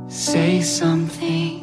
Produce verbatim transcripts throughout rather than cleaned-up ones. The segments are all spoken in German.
Say something.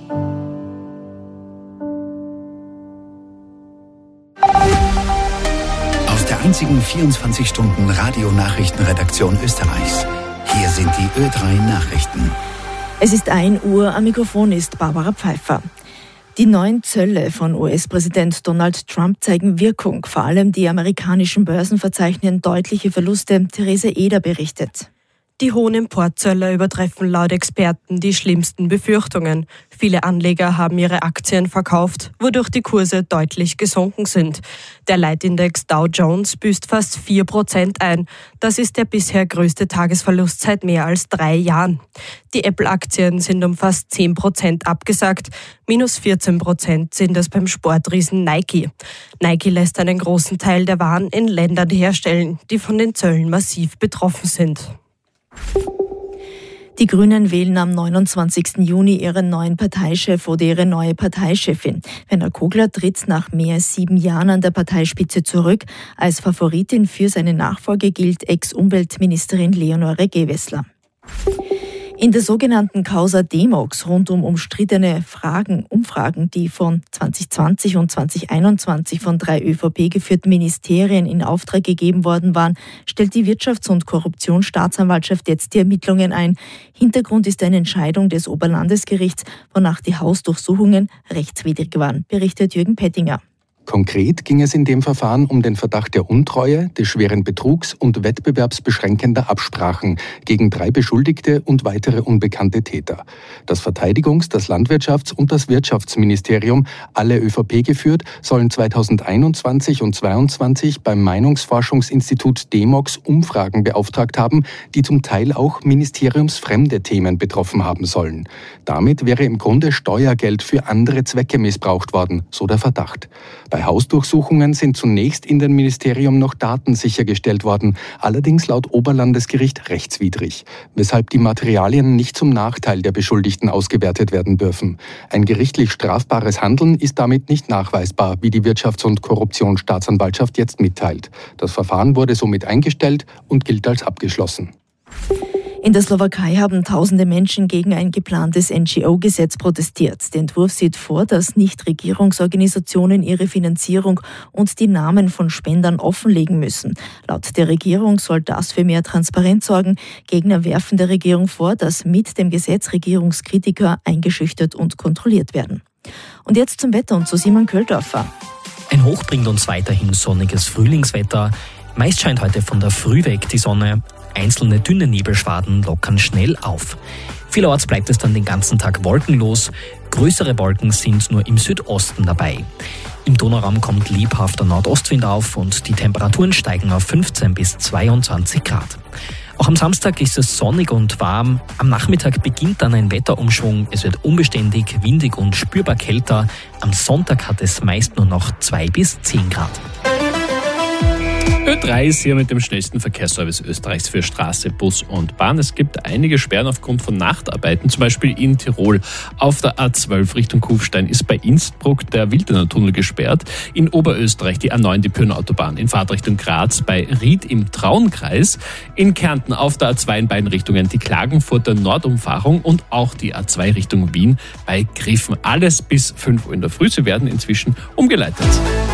Aus der einzigen vierundzwanzig Stunden Radionachrichtenredaktion Österreichs. Hier sind die Ö drei Nachrichten. Es ist ein Uhr, am Mikrofon ist Barbara Pfeiffer. Die neuen Zölle von U S-Präsident Donald Trump zeigen Wirkung. Vor allem die amerikanischen Börsen verzeichnen deutliche Verluste. Therese Eder berichtet. Die hohen Importzölle übertreffen laut Experten die schlimmsten Befürchtungen. Viele Anleger haben ihre Aktien verkauft, wodurch die Kurse deutlich gesunken sind. Der Leitindex Dow Jones büßt fast vier Prozent ein. Das ist der bisher größte Tagesverlust seit mehr als drei Jahren. Die Apple-Aktien sind um fast zehn Prozent abgesackt. Minus vierzehn Prozent sind es beim Sportriesen Nike. Nike lässt einen großen Teil der Waren in Ländern herstellen, die von den Zöllen massiv betroffen sind. Die Grünen wählen am neunundzwanzigsten Juni ihren neuen Parteichef oder ihre neue Parteichefin. Werner Kogler tritt nach mehr als sieben Jahren an der Parteispitze zurück. Als Favoritin für seine Nachfolge gilt Ex-Umweltministerin Leonore Gewessler. In der sogenannten Causa Demox rund um umstrittene Fragen, Umfragen, die von zwanzig zwanzig und zwanzig einundzwanzig von drei Ö V P-geführten Ministerien in Auftrag gegeben worden waren, stellt die Wirtschafts- und Korruptionsstaatsanwaltschaft jetzt die Ermittlungen ein. Hintergrund ist eine Entscheidung des Oberlandesgerichts, wonach die Hausdurchsuchungen rechtswidrig waren, berichtet Jürgen Pettinger. Konkret ging es in dem Verfahren um den Verdacht der Untreue, des schweren Betrugs und wettbewerbsbeschränkender Absprachen gegen drei Beschuldigte und weitere unbekannte Täter. Das Verteidigungs-, das Landwirtschafts- und das Wirtschaftsministerium, alle Ö V P geführt, sollen zweitausendeinundzwanzig und zweitausendzweiundzwanzig beim Meinungsforschungsinstitut Demox Umfragen beauftragt haben, die zum Teil auch ministeriumsfremde Themen betroffen haben sollen. Damit wäre im Grunde Steuergeld für andere Zwecke missbraucht worden, so der Verdacht. Bei Hausdurchsuchungen sind zunächst in dem Ministerium noch Daten sichergestellt worden, allerdings laut Oberlandesgericht rechtswidrig, weshalb die Materialien nicht zum Nachteil der Beschuldigten ausgewertet werden dürfen. Ein gerichtlich strafbares Handeln ist damit nicht nachweisbar, wie die Wirtschafts- und Korruptionsstaatsanwaltschaft jetzt mitteilt. Das Verfahren wurde somit eingestellt und gilt als abgeschlossen. In der Slowakei haben tausende Menschen gegen ein geplantes N G O-Gesetz protestiert. Der Entwurf sieht vor, dass Nichtregierungsorganisationen ihre Finanzierung und die Namen von Spendern offenlegen müssen. Laut der Regierung soll das für mehr Transparenz sorgen. Gegner werfen der Regierung vor, dass mit dem Gesetz Regierungskritiker eingeschüchtert und kontrolliert werden. Und jetzt zum Wetter und zu Simon Köldorfer. Ein Hoch bringt uns weiterhin sonniges Frühlingswetter. Meist scheint heute von der Früh weg die Sonne. Einzelne dünne Nebelschwaden lockern schnell auf. Vielerorts bleibt es dann den ganzen Tag wolkenlos. Größere Wolken sind nur im Südosten dabei. Im Donauraum kommt lebhafter Nordostwind auf und die Temperaturen steigen auf fünfzehn bis zweiundzwanzig Grad. Auch am Samstag ist es sonnig und warm. Am Nachmittag beginnt dann ein Wetterumschwung. Es wird unbeständig, windig und spürbar kälter. Am Sonntag hat es meist nur noch zwei bis zehn Grad. Ö drei ist hier mit dem schnellsten Verkehrsservice Österreichs für Straße, Bus und Bahn. Es gibt einige Sperren aufgrund von Nachtarbeiten, zum Beispiel in Tirol. Auf der A zwölf Richtung Kufstein ist bei Innsbruck der Wildener Tunnel gesperrt. In Oberösterreich die A neun, die Pyrnenautobahn in Fahrtrichtung Graz bei Ried im Traunkreis. In Kärnten auf der A zwei in beiden Richtungen die Klagenfurter Nordumfahrung und auch die A zwei Richtung Wien bei Griffen. Alles bis fünf Uhr in der Früh. Sie werden inzwischen umgeleitet.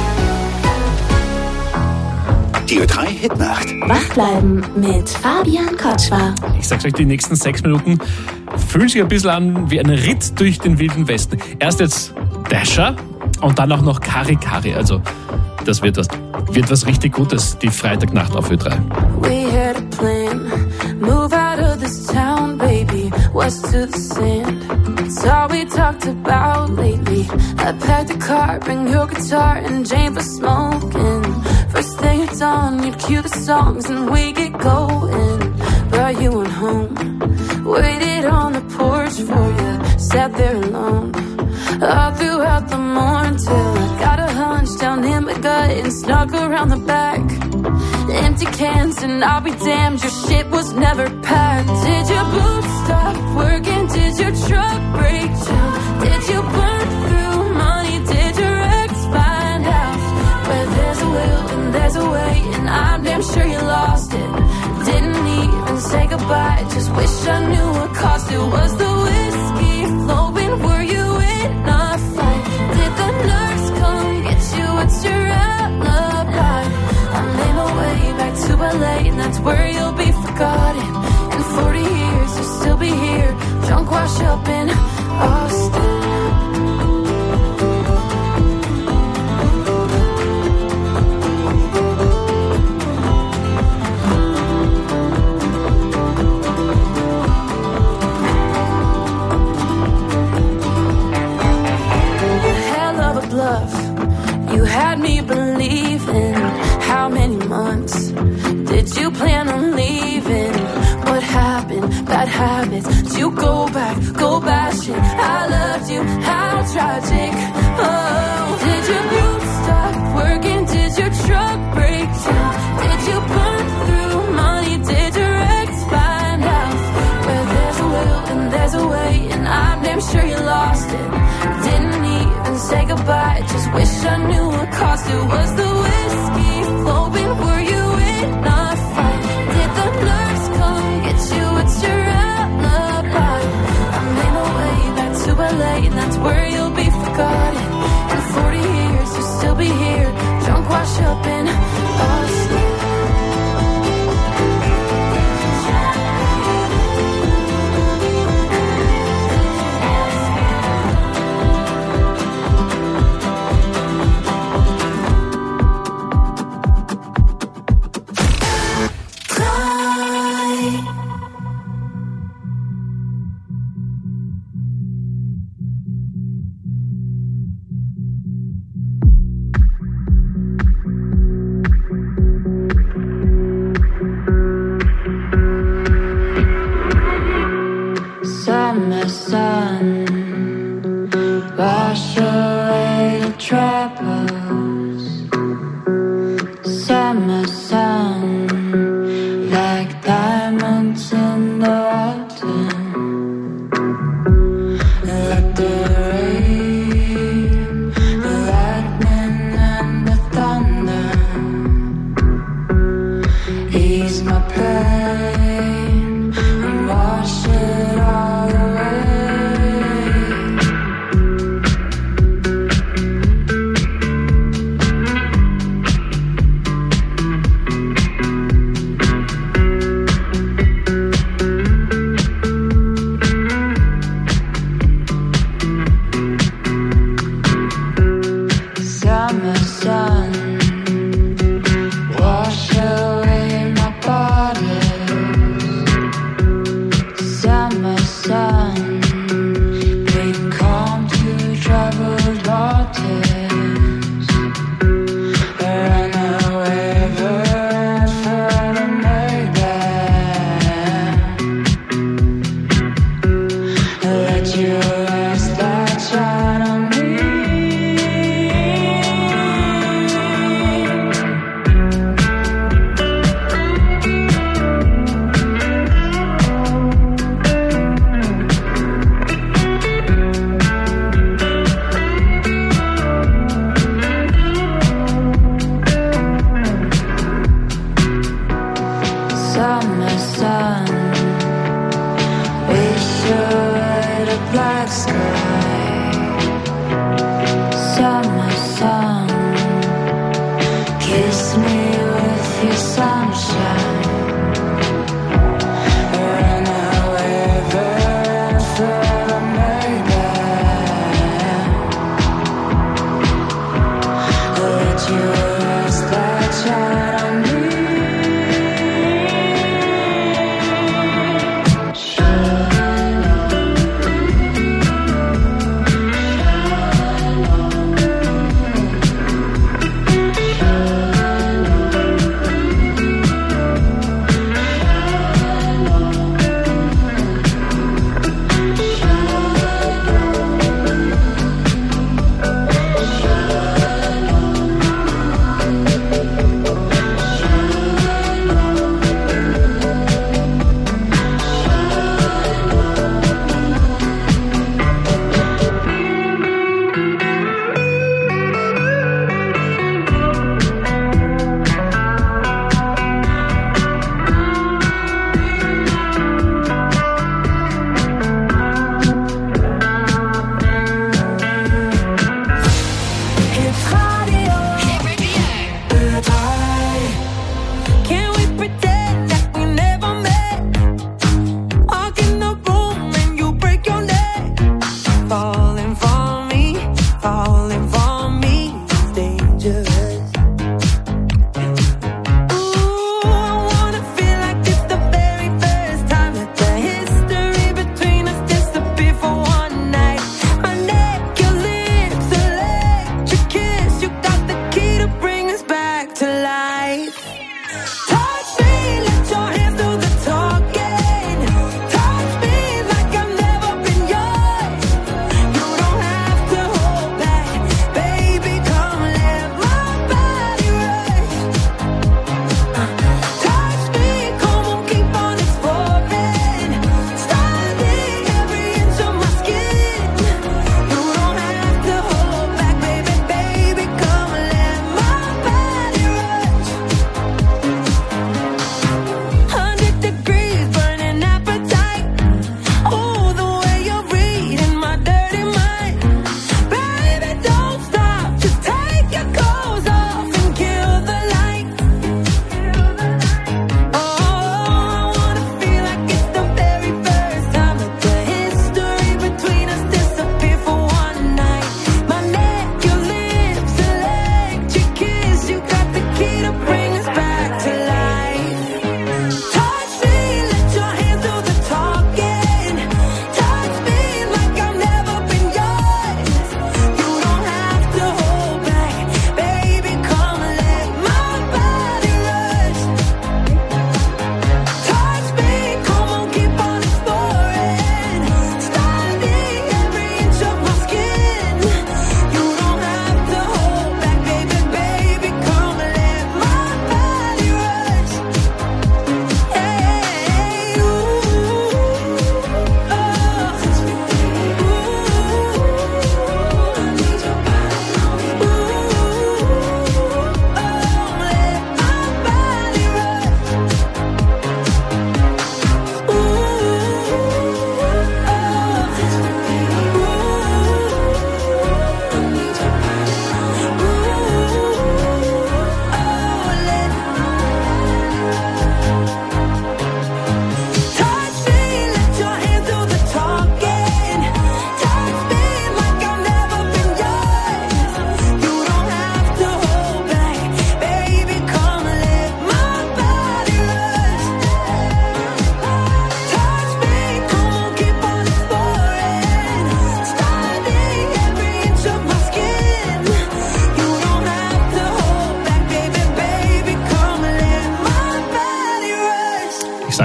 Die Ö drei Hitnacht. Wach bleiben mit Fabian Kotschwar. Ich sag's euch, die nächsten sechs Minuten fühlen sich ein bisschen an wie ein Ritt durch den Wilden Westen. Erst jetzt Dasher und dann auch noch Kari Kari. Also das wird was, wird was richtig Gutes, die Freitagnacht auf Ö drei. We had a plan, move out of this town, baby, west to the sand. It's all we talked about lately. I packed a car, bring your guitar and Jane for smoking. First thing it's on, you'd cue the songs and we get going. Brought you on home, waited on the porch for you, sat there alone. All throughout the morning till I got a hunch down in my gut and snuck around the back. Empty cans and I'll be damned, your shit was never packed. Did your boots stop working? Did your truck break down? Did you burn through money? Did your ex find out? Where there's a will and there's a way, and I'm damn sure you lost it. Didn't even say goodbye, just wish I knew what cost it. Was the whiskey where you'll be forgotten. In forty years you'll still be here, drunk wash up in Austin. You had me believing. How many months did you plan on leaving? What happened? Bad habits. Did you go back, go bashing? I loved you, how tragic. Oh, did your boot stop working? Did your truck break down? Did you burn through money? Did your ex find out? Where there's a will and there's a way, and I'm damn sure you lost it. Didn't even say goodbye, just wish I knew what caused it. Was the whiskey flowing? Were you in a fight? Did the nurse come get you? It's your alibi. I made my way back to L A, and that's where you'll be forgotten. In forty years you'll still be here, drunk wash up in Austin.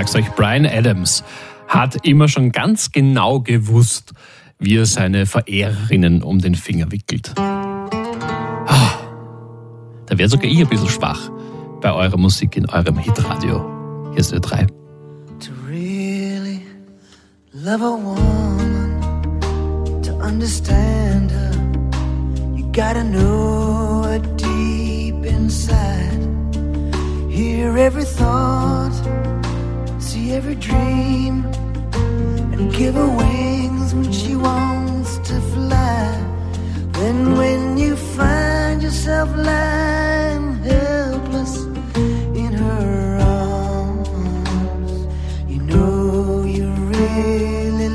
sag's euch, Bryan Adams hat immer schon ganz genau gewusst, wie er seine Verehrerinnen um den Finger wickelt. Ah, da wäre sogar ich ein bisschen schwach bei eurer Musik in eurem Hitradio. Hier ist Ö drei. To really love a woman, to understand her, you gotta know her deep inside. Hear every thought, see every dream, and give her wings when she wants to fly. Then when you find yourself lying helpless in her arms, you know you really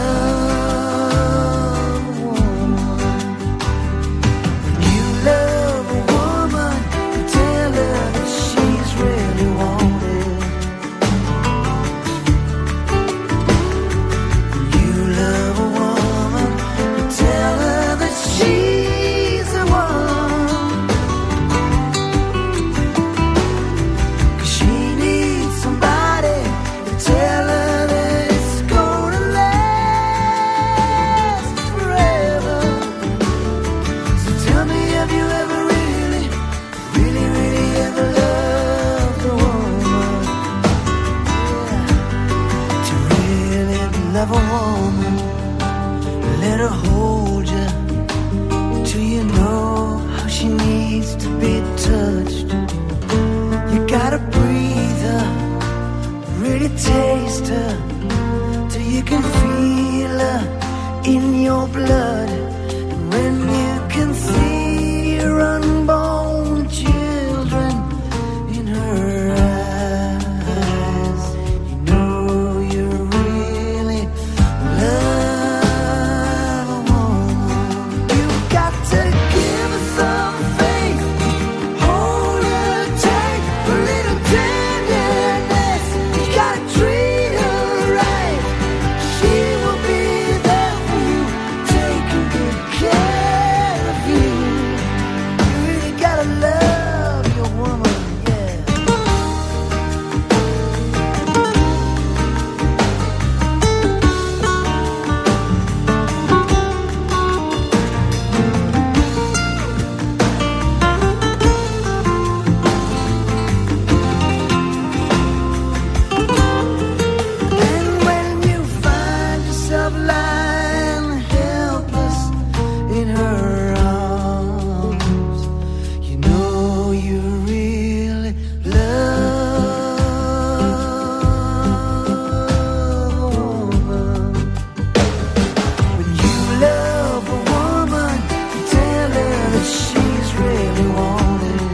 love a woman. When you love a woman, you tell her that she's really wanted. When you love a woman, you tell her that she's the one. 'Cause she needs somebody to tell her that it's gonna last forever. So tell me, have you ever really, really, really ever loved a woman? Yeah. To really love a woman, let her hold you till you know how she needs to be touched. You gotta breathe her, really taste her, till you can feel her in your blood. And when you can see your unborn children in her eyes, you know you really love a woman. You've got to give her some faith, hold her tight, a little tenderness. You gotta treat her right, she will be there for you, taking good care of you. You really gotta love your woman, yeah. And when you find yourself lying helpless in her arms, you know you really love a woman. When you love a woman, you tell her that she's really wanted.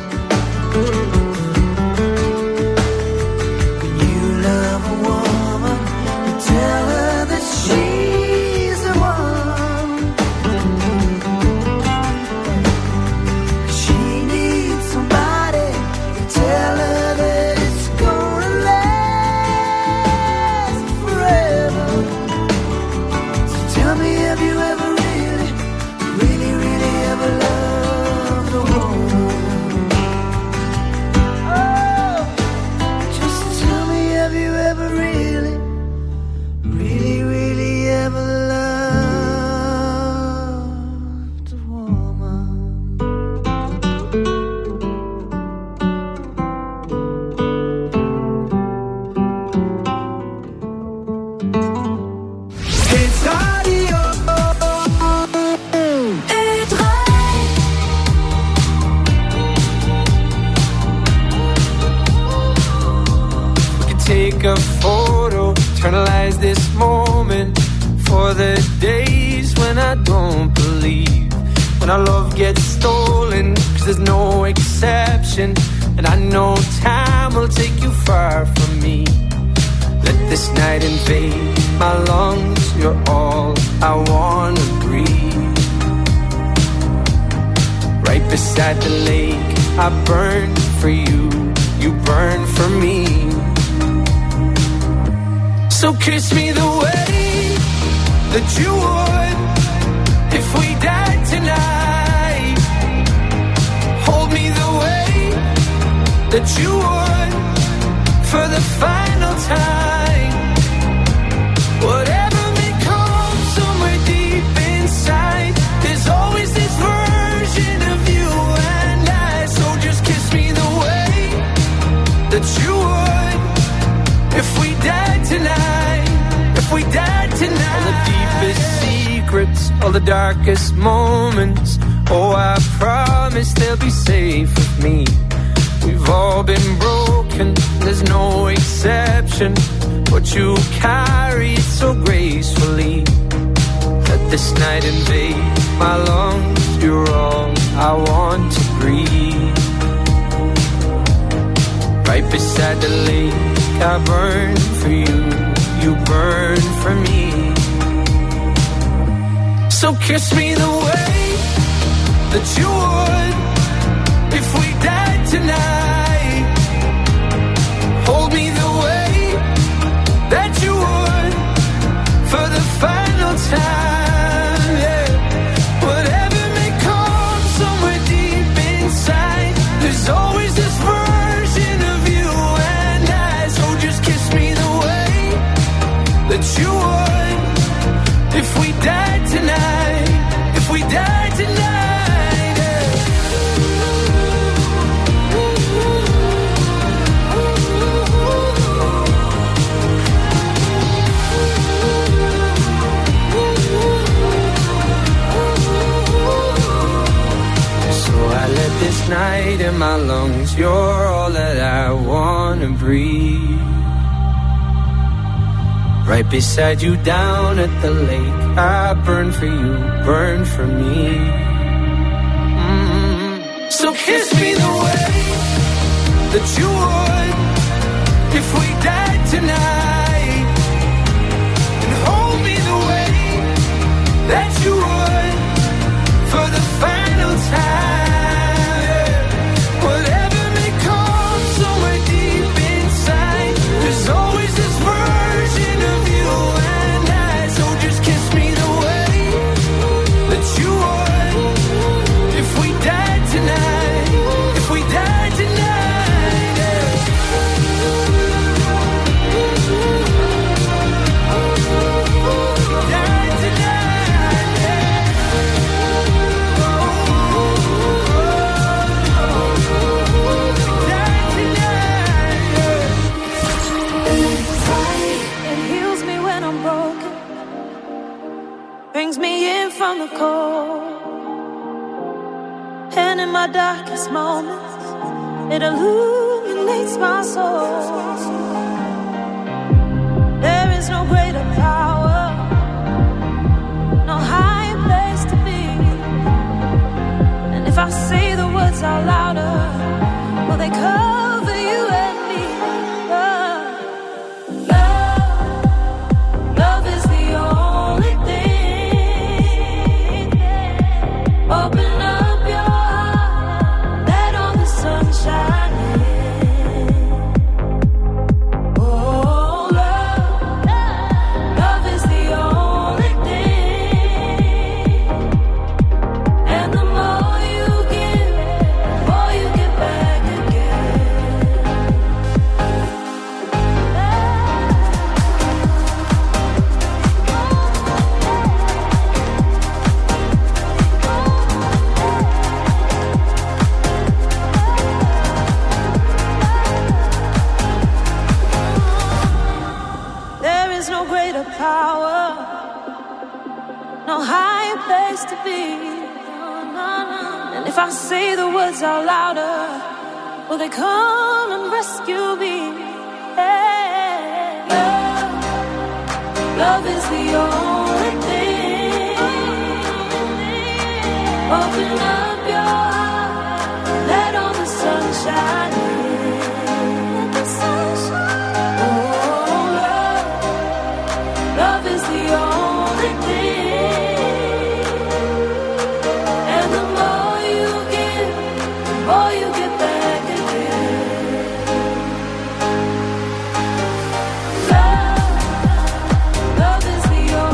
When you love a woman, you tell her that she's the one. She needs somebody to tell her that it's gonna last forever. So tell me, have you ever really, really, really ever loved a woman? Oh, just tell me, have you ever really, really, really ever loved a woman? It's audio. We could take a photo, eternalize this moment for the days when I don't believe, when our love gets stolen, 'cause there's no exception, and I know time will take you far from me. Let this night invade my lungs, you're all I wanna breathe. Right beside the lake, I burn for you, you burn for me. So kiss me the way that you would if we died tonight. Hold me the way that you would for the final time. Whatever may come somewhere deep inside, there's always this version of you and I. So just kiss me the way that you would if we died tonight. If we died tonight. All the deepest secrets, all the darkest moments, oh, I promise they'll be safe with me. We've all been broken, there's no exception, but you carry it so gracefully. Let this night invade my lungs, you're all I want to breathe. Right beside the lake, I burn for you, you burn for me. So kiss me the way that you would if we died tonight. Hold me the way that you would for the final time, yeah. Whatever may come somewhere deep inside, there's always this version of you and I. So just kiss me the way that you would if we died tonight. If we died tonight, yeah. So I let this night in my lungs, you're all that I wanna breathe. Right beside you down at the lake, I burn for you, burn for me. Mm-hmm. So kiss me the way that you would if we died tonight, and hold me the way that you would for the final time. Whatever may come somewhere deep inside, there's always this version of you and I. So just kiss me the way that you would if we died tonight. If we died tonight, yeah. Died tonight, yeah. Died tonight, yeah. It heals me when I'm broken, brings me in from the cold, and in my darkest moments, it illuminates my soul. There is no greater power, no higher place to be. And if I say the words out louder, will they cover you and me? Love, love, love is the only thing. Open up your heart, let all the sun shine in. Oh, love, love is the only thing. And the more you give, the more you get back again. There is no greater power, no higher place to be. And if I say the words out louder, will they come and rescue me? Hey, love, love is the only thing. Open up your heart, let all the sun shine in. Let the sun shine. Oh, love, love is the only thing. And the more you give, the more you get back again. Love, love is the only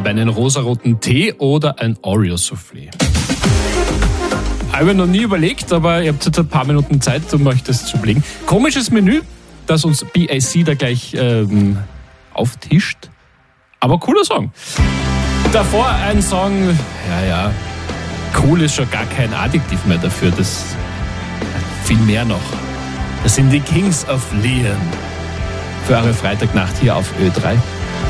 dabei einen rosaroten Tee oder ein Oreo-Soufflé? Habe ich noch nie überlegt, aber ihr habt jetzt ein paar Minuten Zeit, um euch das zu überlegen. Komisches Menü, das uns B A C da gleich ähm, auftischt. Aber cooler Song. Davor ein Song, ja, ja, cool ist schon gar kein Adjektiv mehr dafür, das viel mehr noch. Das sind die Kings of Leon. Für eure Freitagnacht hier auf Ö drei.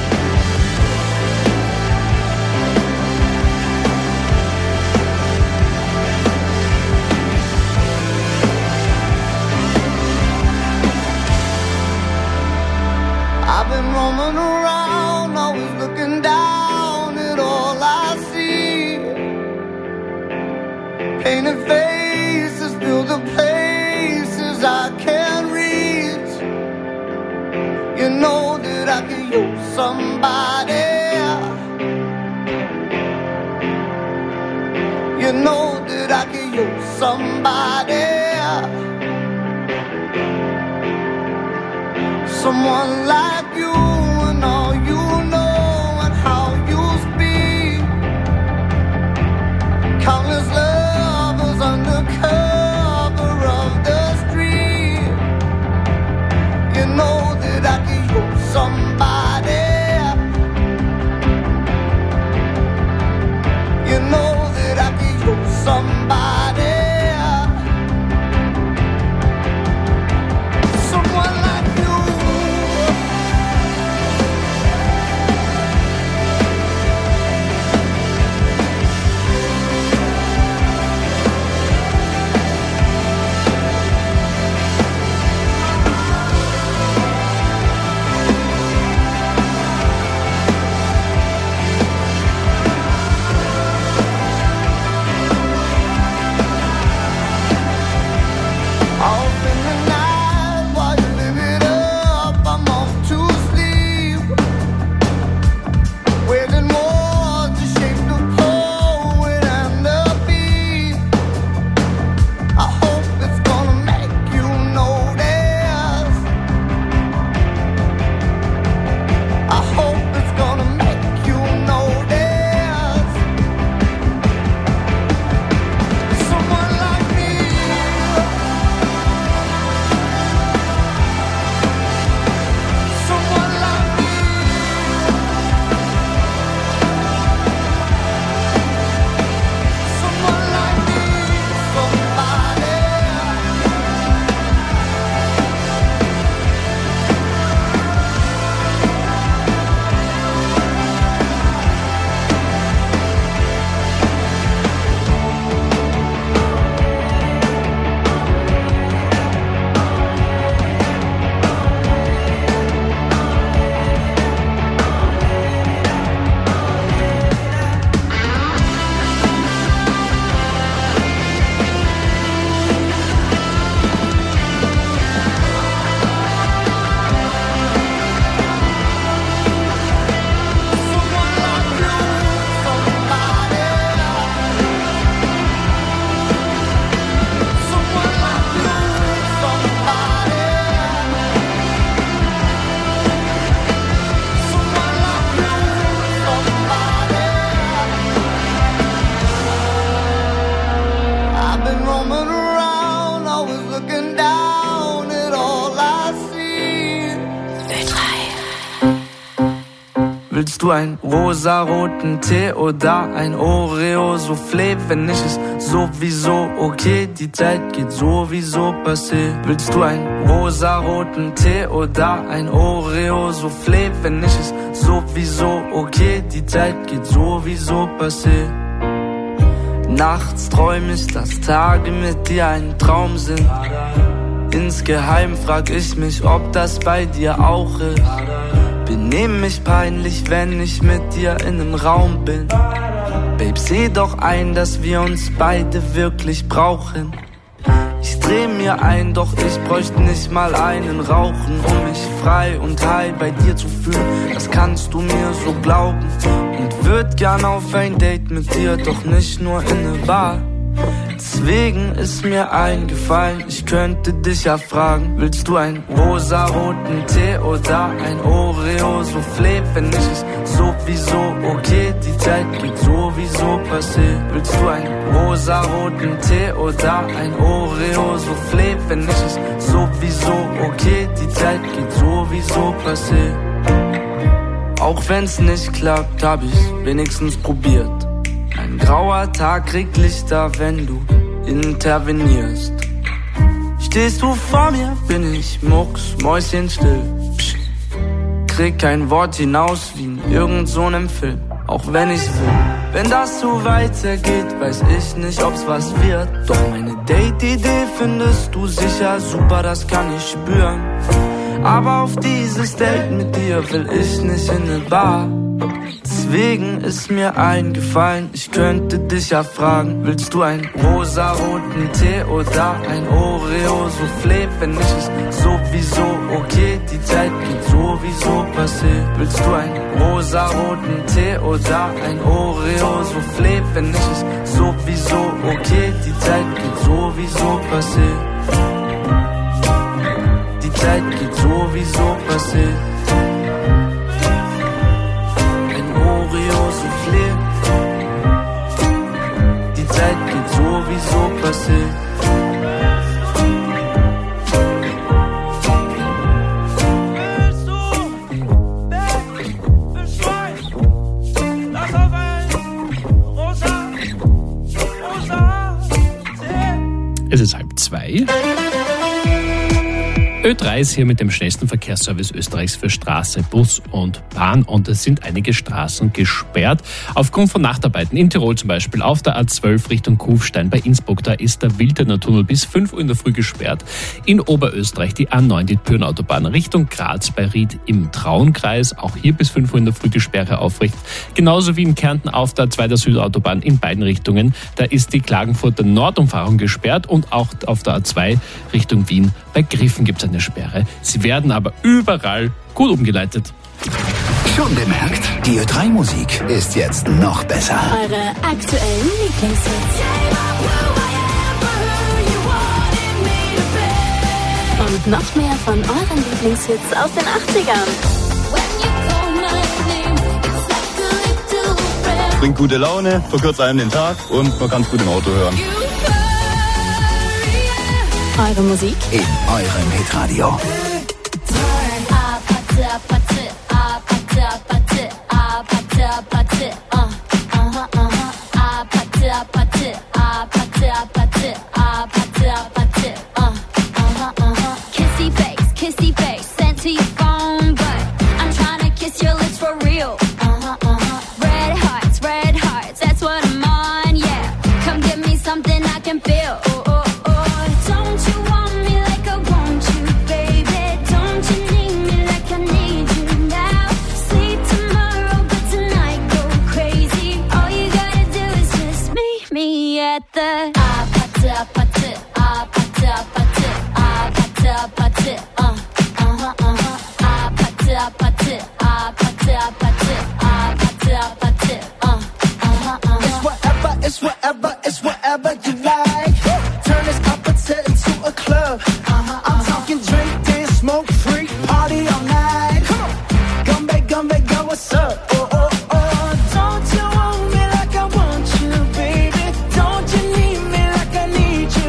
I've been roaming around, always looking down at all I see. Painted faces fill the places I can't reach. You know that I could use somebody. You know that I could use somebody. Someone like you and all you know and how you speak. Countless lovers under cover of the street. You know that I could use somebody. You know that I could use somebody. Someone like you. Willst du einen rosaroten Tee oder ein Oreo-Soufflé? Wenn nicht, ist sowieso okay, die Zeit geht sowieso passé. Willst du einen rosaroten Tee oder ein Oreo-Soufflé? Wenn nicht, ist sowieso okay, die Zeit geht sowieso passé. Nachts träum ich, dass Tage mit dir ein Traum sind. Insgeheim frag ich mich, ob das bei dir auch ist. Benehm mich peinlich, wenn ich mit dir in einem Raum bin. Babe, seh doch ein, dass wir uns beide wirklich brauchen. Ich dreh mir ein, doch ich bräuchte nicht mal einen rauchen, um mich frei und heil bei dir zu fühlen. Das kannst du mir so glauben. Und würd gern auf ein Date mit dir, doch nicht nur in ne Bar. Deswegen ist mir eingefallen, ich könnte dich ja fragen, willst du einen rosaroten Tee oder ein Oreo-Soufflé? Wenn nicht, ist sowieso okay, die Zeit geht sowieso passé. Willst du einen rosaroten Tee oder ein Oreo-Soufflé? Wenn nicht, ist sowieso okay, die Zeit geht sowieso passé. Auch wenn's nicht klappt, hab ich's wenigstens probiert. Ein grauer Tag kriegt Lichter, wenn du intervenierst. Stehst du vor mir, bin ich mucksmäuschenstill. Psst. Krieg kein Wort hinaus wie in irgend so nem Film, auch wenn ich's will. Wenn das so weitergeht, weiß ich nicht, ob's was wird. Doch meine Date-Idee findest du sicher super, das kann ich spüren. Aber auf dieses Date mit dir will ich nicht in ne Bar. Deswegen ist mir eingefallen, ich könnte dich ja fragen, willst du einen rosaroten Tee oder ein Oreo-Soufflé? Wenn nicht, ist sowieso okay, die Zeit geht sowieso passé. Willst du einen rosaroten Tee oder ein Oreo-Soufflé? Wenn nicht, ist sowieso okay, die Zeit geht sowieso passé. Die Zeit geht sowieso passé. Oreo-Soufflé. Die Zeit geht sowieso passé. Es ist halb zwei. Ö drei ist hier mit dem schnellsten Verkehrsservice Österreichs für Straße, Bus und Bahn und es sind einige Straßen gesperrt. Aufgrund von Nachtarbeiten in Tirol zum Beispiel auf der A zwölf Richtung Kufstein bei Innsbruck, da ist der Wildener Tunnel bis fünf Uhr in der Früh gesperrt. In Oberösterreich die A neun, die Pyrnenautobahn Richtung Graz bei Ried im Traunkreis, auch hier bis fünf Uhr in der Früh die Sperre aufrecht. Genauso wie in Kärnten auf der A zwei der Südautobahn in beiden Richtungen, da ist die Klagenfurter Nordumfahrung gesperrt und auch auf der A zwei Richtung Wien bei Griffen gibt es eine Sperre. Sie werden aber überall gut umgeleitet. Schon bemerkt, die Ö drei Musik ist jetzt noch besser. Eure aktuellen Lieblingshits. Und noch mehr von euren Lieblingshits aus den achtzigern. Bringt gute Laune, verkürzt einem den Tag und man kann es gut im Auto hören. Eure Musik in eurem Hitradio. Kissy face, kissy face, sent to your phone, but I'm trying to kiss your lips for real. Red hearts, red hearts, that's what I'm on, yeah. Come give me something I can feel. The ah pata pata ah pata pata ah pata pata uh uh uh ah pata pata ah pata pata ah pata pata uh uh uh. It's whatever, it's whatever, it's whatever you like. Turn this opposite into a club. I'm talking drink, dance, smoke, freak, party all night. Come back, come back, go, what's up? Oh oh oh, don't you want me like I want you, baby? Don't you need me like I need you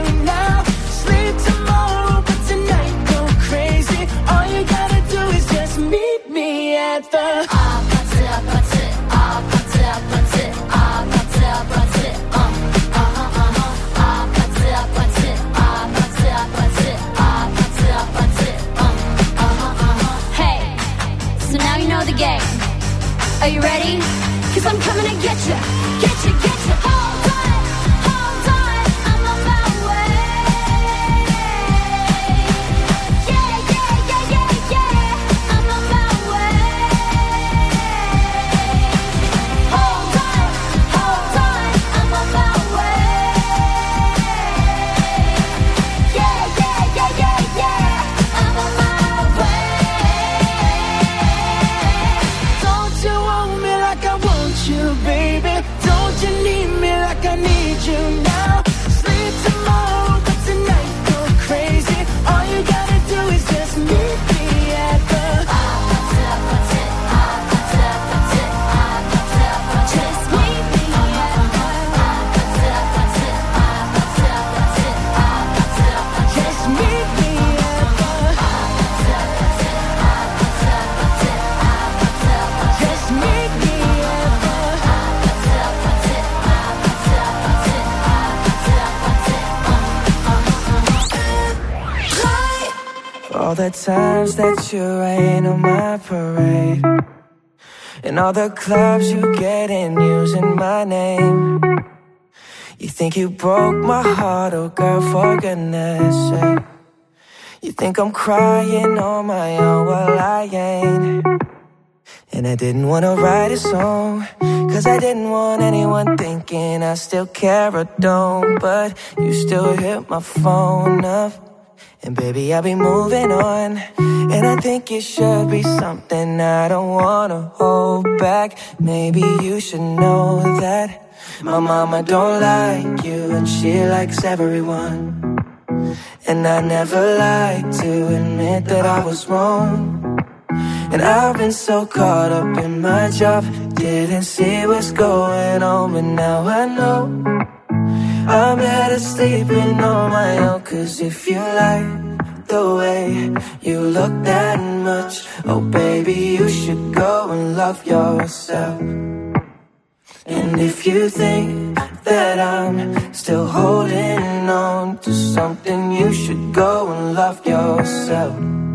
all the times that you rain on my parade, and all the clubs you get in using my name. You think you broke my heart, oh girl, for goodness sake. You think I'm crying on my own, well I ain't. And I didn't wanna write a song, cause I didn't want anyone thinking I still care or don't. But you still hit my phone up, and baby I'll be moving on. And I think it should be something I don't wanna hold back. Maybe you should know that my mama don't like you, and she likes everyone. And I never like to admit that I was wrong. And I've been so caught up in my job, didn't see what's going on. But now I know I'm better sleeping on my own. Cause if you like the way you look that much, oh baby, you should go and love yourself. And if you think that I'm still holding on to something, you should go and love yourself.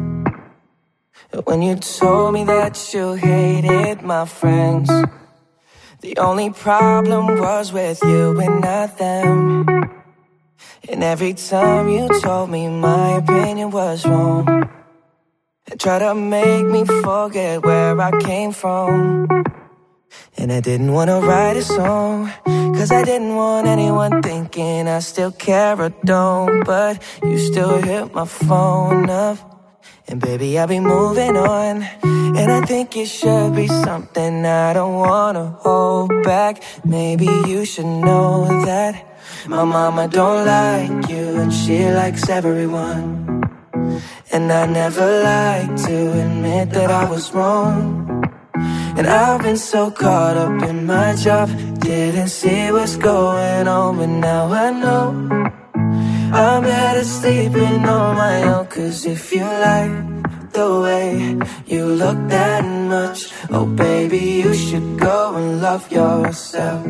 When you told me that you hated my friends, the only problem was with you and not them. And every time you told me my opinion was wrong, and tried to make me forget where I came from. And I didn't wanna write a song, cause I didn't want anyone thinking I still care or don't. But you still hit my phone up, and baby I'll be moving on. And I think it should be something I don't wanna hold back. Maybe you should know that my mama don't like you, and she likes everyone. And I never like to admit that I was wrong. And I've been so caught up in my job, didn't see what's going on. But now I know I'm better sleeping on my own. Cause if you like the way you look that much, oh baby, you should go and love yourself.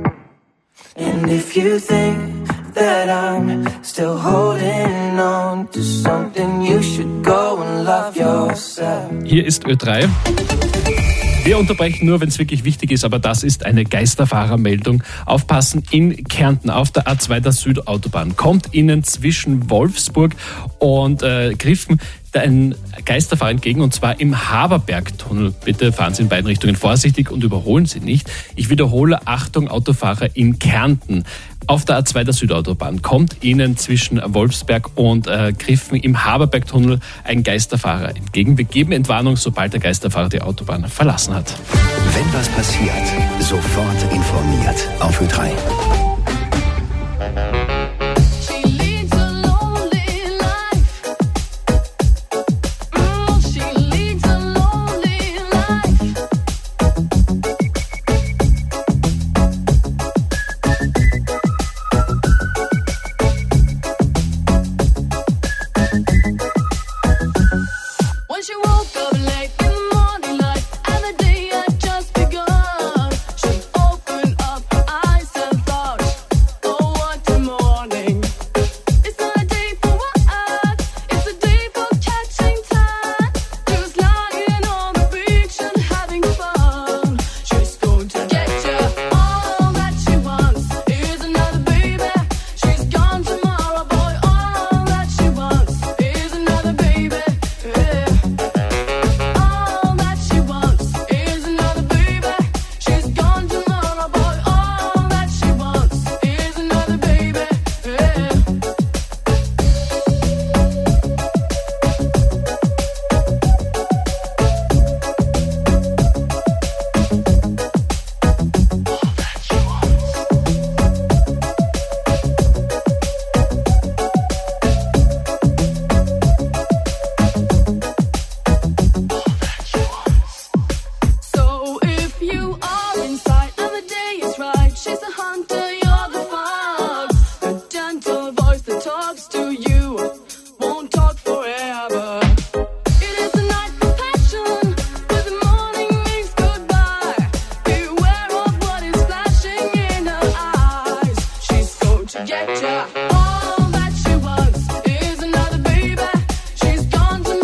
And if you think that I'm still holding on to something, you should go and love yourself. Hier ist Ö drei. Wir unterbrechen nur, wenn es wirklich wichtig ist, aber das ist eine Geisterfahrermeldung. Aufpassen, in Kärnten auf der A zwei der Südautobahn kommt Ihnen zwischen Wolfsburg und äh, Griffen ein Geisterfahrer entgegen, und zwar im Haberbergtunnel. Bitte fahren Sie in beiden Richtungen vorsichtig und überholen Sie nicht. Ich wiederhole, Achtung, Autofahrer in Kärnten. Auf der A zwei der Südautobahn kommt Ihnen zwischen Wolfsberg und äh, Griffen im Haberbergtunnel ein Geisterfahrer entgegen. Wir geben Entwarnung, sobald der Geisterfahrer die Autobahn verlassen hat. Wenn was passiert, sofort informiert auf Ö drei. All that she wants is another baby. She's gone to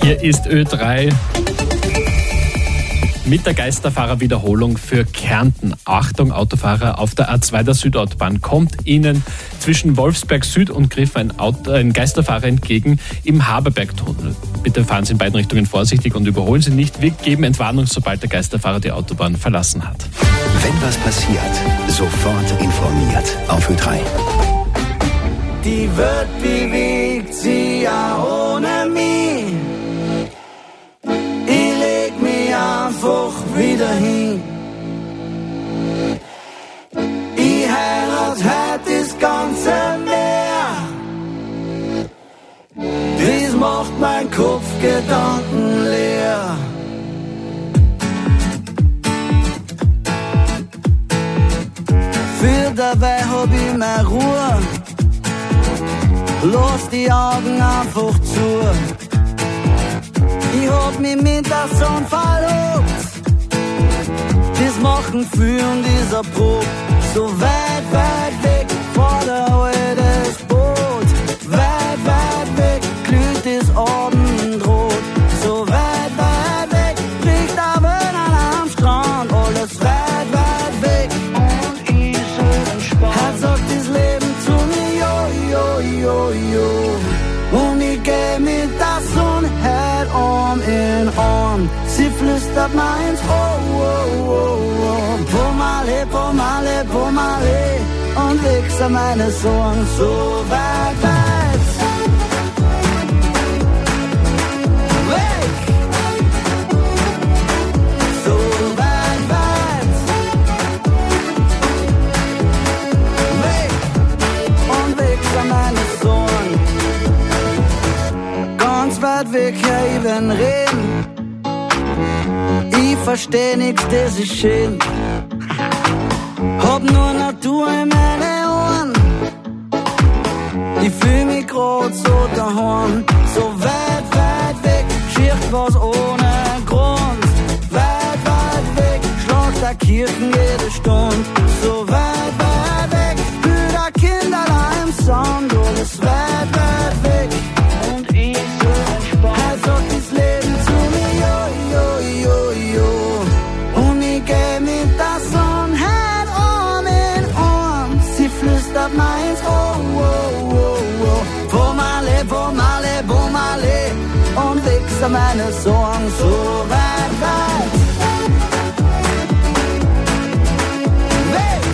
Hier ist Ö drei mit der Geisterfahrer-Wiederholung für Kärnten. Achtung, Autofahrer, auf der A zwei der Südautobahn kommt Ihnen zwischen Wolfsberg Süd und Griff ein, Auto, ein Geisterfahrer entgegen im Haberbergtunnel. Bitte fahren Sie in beiden Richtungen vorsichtig und überholen Sie nicht. Wir geben Entwarnung, sobald der Geisterfahrer die Autobahn verlassen hat. Wenn was passiert, sofort informiert auf Ö drei. Die Welt bewegt sich ja ohne mich. Ich leg mich einfach wieder hin. Ich heirat heute das ganze Meer. Das macht mein Kopf Gedanken leer. Für dabei hab ich meine Ruhe. Lass die Augen einfach zu. Ich hab mich mit der Sonne verlobt. Das machen für und dieser Prob. So weit, weit weg vor der altes Boot. Weit, weit weg glüht das Abendrot. So weit, weit weg bricht der Wellen am Strand. Alles weit, weit weg und ich so entspannt. Heute sagt das Leben zu mir, jo, jo, jo, jo. Und ich geh mit der Sonne heut Arm in Arm. Sie flüstert meins, oh, oh, oh, oh. Pomale, pomale, pomale. Und wechsel meine Sorgen so weit, weit weg. So weit, weit weg. Und wechsel meine Sorgen ganz weit weg, ja, ich will reden. Ich versteh nix, das ist schön. Hab nur Natur in meine Ohren. Ich fühl mich grad so daheim. So weit, weit weg, schirrt was ohne Grund. Weit, weit weg, schlagt der Kirchen jede Stunde. So weit, weit weg, Brüder, Kinder im Sand. Alles weit, weit weg und ich so entspannt. Heute sagt das Leben zu mir, jo, jo, jo, jo. Und ich geh mit der Sonne heut Arm in Arm. Sie flüstert meins, oh, oh, oh, oh. Pomale, pomale, pomale. Und wechsel meine Sorgen so weit, weit weg.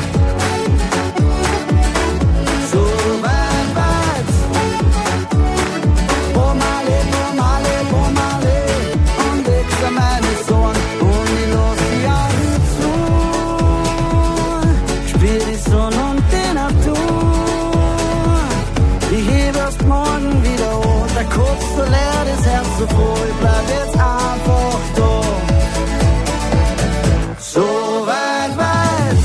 So weit, weit. Pomale, pomale, pomale. Und wechsel meine Sorgen und ich lass die Augen zu. Spiel die Sonne und die Natur. Ich heb erst morgen wieder hoch. Der Kopf so leer, das Herz so voll. Ich bleib jetzt einfach da. So weit, weit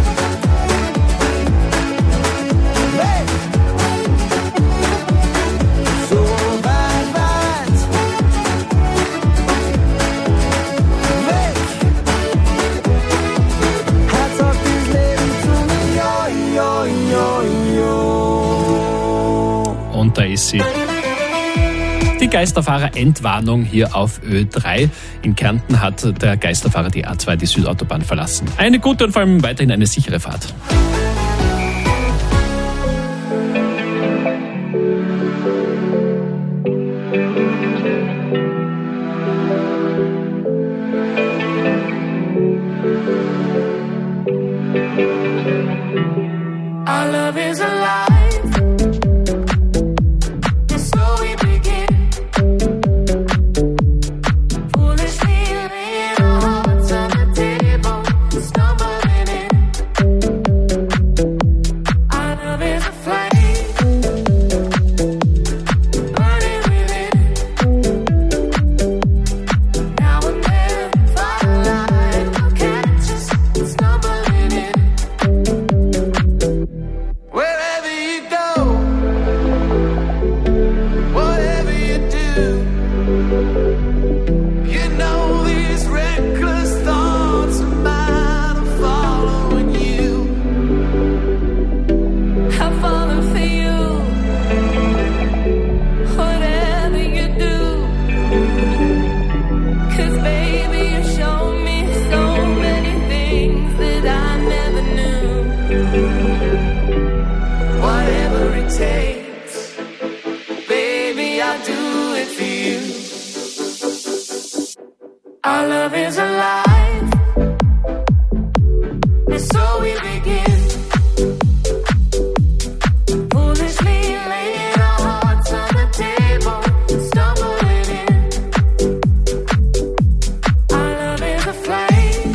weg. So weit, weit weg. Heute sagt das Leben zu mir, jo, jo, jo, jo. Und da ist sie. Die Geisterfahrer-Entwarnung hier auf Ö drei. In Kärnten hat der Geisterfahrer die A zwei, die Südautobahn, verlassen. Eine gute und vor allem weiterhin eine sichere Fahrt. Our love is alive. So we begin. Foolishly laying our hearts on the table, stumbling in. Our love is alive, and so we begin. Foolishly laying our hearts on the table, stumbling in. Our love is a flame,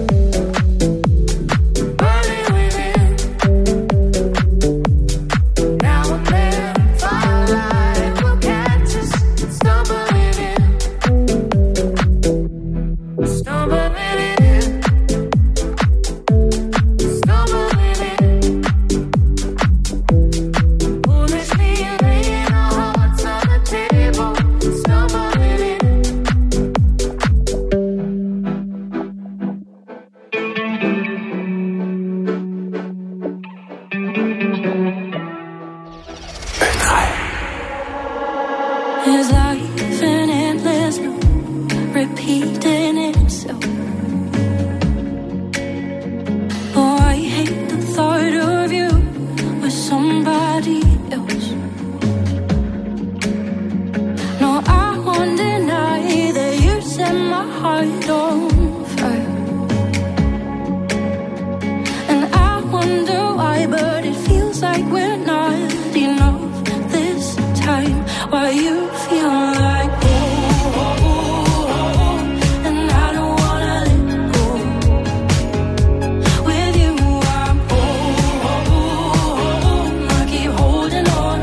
burning within. Now and then, firelight will catch us, stumbling in. Stumbling in, stumbling in. Foolishly laying our hearts on the table, stumbling in. Is life an endless loop, repeating itself? Oh, I hate the thought of you with somebody else. No, I won't deny that you set my heart on fire. And I wonder why, but it feels like we're not enough this time. Why you feel like oh, oh, oh, and I don't wanna let go. With you I'm oh, oh, oh, I keep holding on.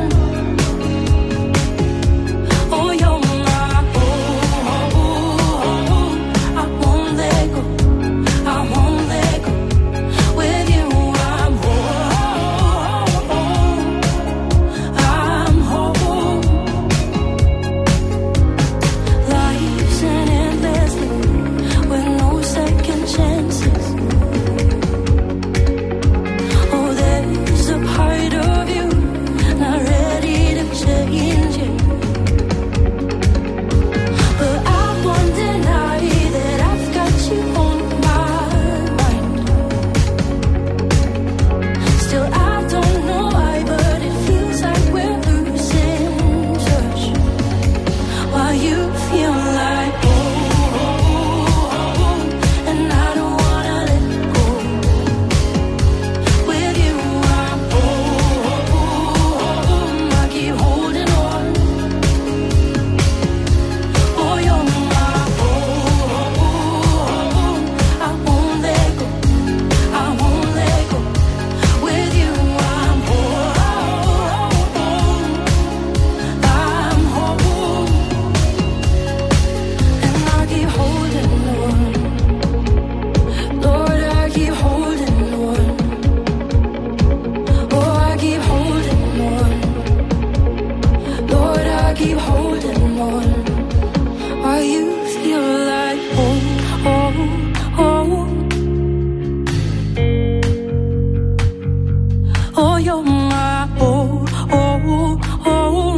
Oh, you're my oh, oh, oh, I won't let go, I won't let go. With you I'm oh, oh, oh, I'm home. Life's an endless loop with no second chances. Oh, there's a part of you not ready to change it. But I won't deny that I've got you on my mind. Still, I don't know why, but it feels like we're losing touch. Why you feel like oh, oh, oh, and I don't wanna let go. With you I'm oh, oh, oh, I keep holding on. Oh, you're my oh, oh, oh, I won't let go, I won't let go. With you I'm oh, oh, oh, I'm home. And I keep holding on. Lord, I keep holding on. Oh, I keep holding on. Lord, I keep holding on. Why you feel like oh, oh, oh. Oh, you're my oh, oh, oh.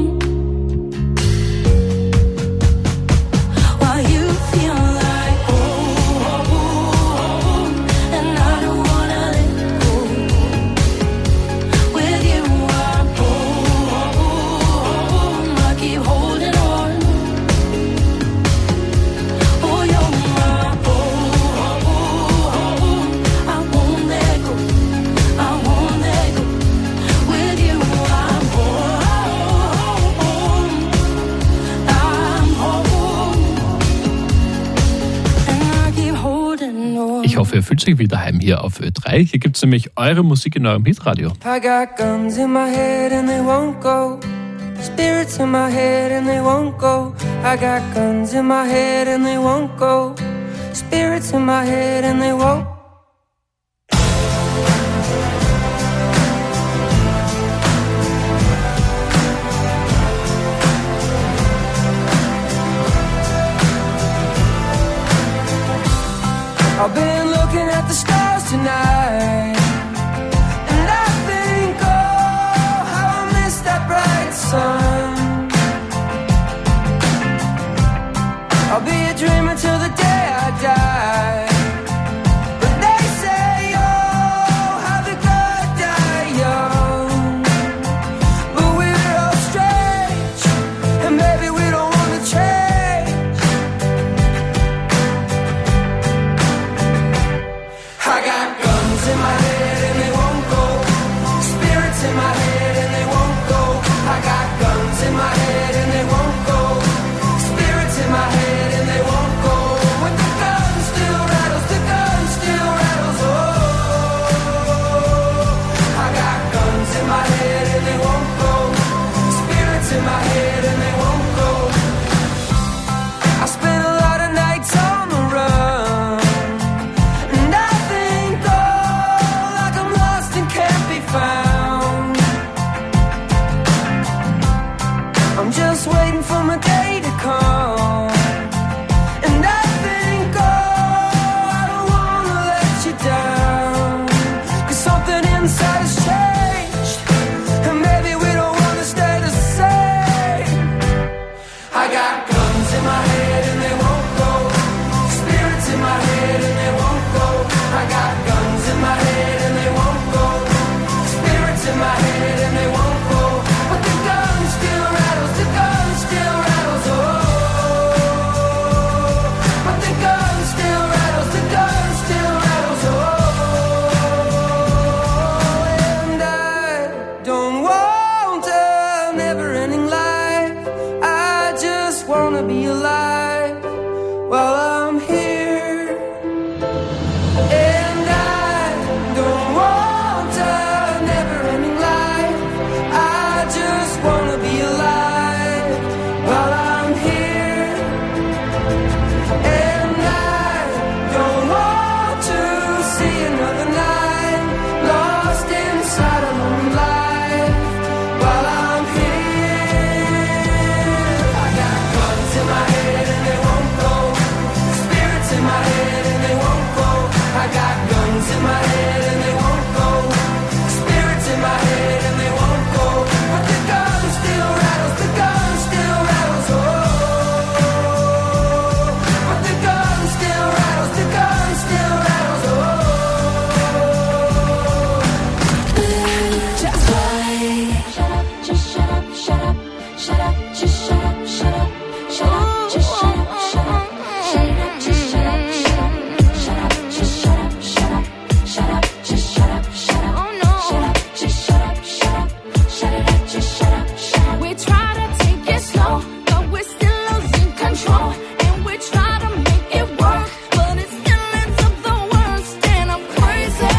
Why you feel like oh, oh, oh, and I don't wanna let go. With you I'm oh, oh, oh, I keep holding on. Oh, you're my oh, oh, oh, I won't let go, I won't let go. With you I'm oh, oh, oh, I'm home. And I keep holding on. Ich hoffe, ihr fühlt euch wieder heim hier auf Ö drei. Hier gibt es nämlich eure Musik in eurem Hitradio. I got guns in my head and they won't go. Spirits in my head and they won't go. I got guns in my head and they won't go. Spirits in my head and they won't. I've been looking at the stars tonight, and I think, oh, how I miss that bright sun. I'll be a dreamer till the day I die. But they say, oh, how the good die young. But we're all strange, and maybe we don't want to change. I'm just waiting for my day to come. And I think, oh, I don't wanna let you down, 'cause something inside has changed, and maybe we don't wanna stay the same. I got guns in my head and they won't go, spirits in my head and they won't go. I got guns in my head and they won't go, spirits in my head and they won't go. But the gun still rattles, the gun still rattles, oh. But the gun still rattles, the gun still rattles, oh. And I don't want a never-ending life, I just wanna be alive while I'm here. And I don't want a never-ending life, I just wanna be alive while I'm here. And I don't want to see another night lost inside a lonely life while I'm here. I got guns in my head and they won't go, spirits in my head and they won't go. I got guns in my head and they won't go, spirits in my head and they won't go. But the gun still rattles, the gun still rattles, oh. But the gun still rattles, the gun still rattles, oh. Just wait. Shut up, just shut up, shut up, shut up, just shut up, shut up, shut up, just shut up, shut up, shut up, just shut up, shut up, shut up, just shut up, shut up, shut up, just shut up, shut up, oh no, shut up, just shut up, shut up, shut it up, just shut up, shut up. We try to take it slow, but we're still losing control, and we try to make it work, but it still ends up the worst, and I'm crazy.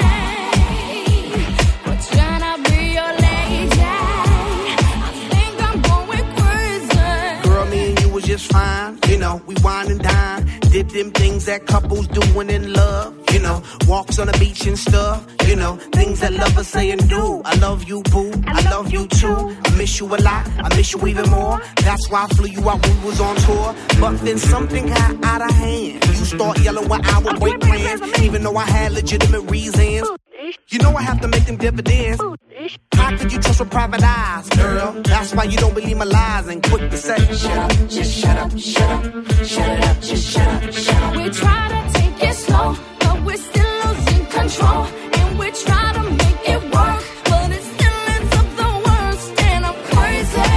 We're trying to be your lady. I think I'm going crazy. Girl, me and you was just fine. You know, we wine and dine. Did them things that couples do when in love. You know, walks on the beach and stuff. You know, things that lovers say and do. I love you, boo. I love you too. I miss you a lot. I miss you even more. That's why I flew you out when we was on tour. But then something got out of hand. You start yelling when I would break plans, even though I had legitimate reasons. You know I have to make them dividends. How could you trust with private eyes, girl? That's why you don't believe my lies and quick to say, shut up, just shut up, shut up, shut it up, just shut up, shut up. We try to take it slow, but we're still losing control, and we try to make it work, but it still ends up the worst, and I'm crazy.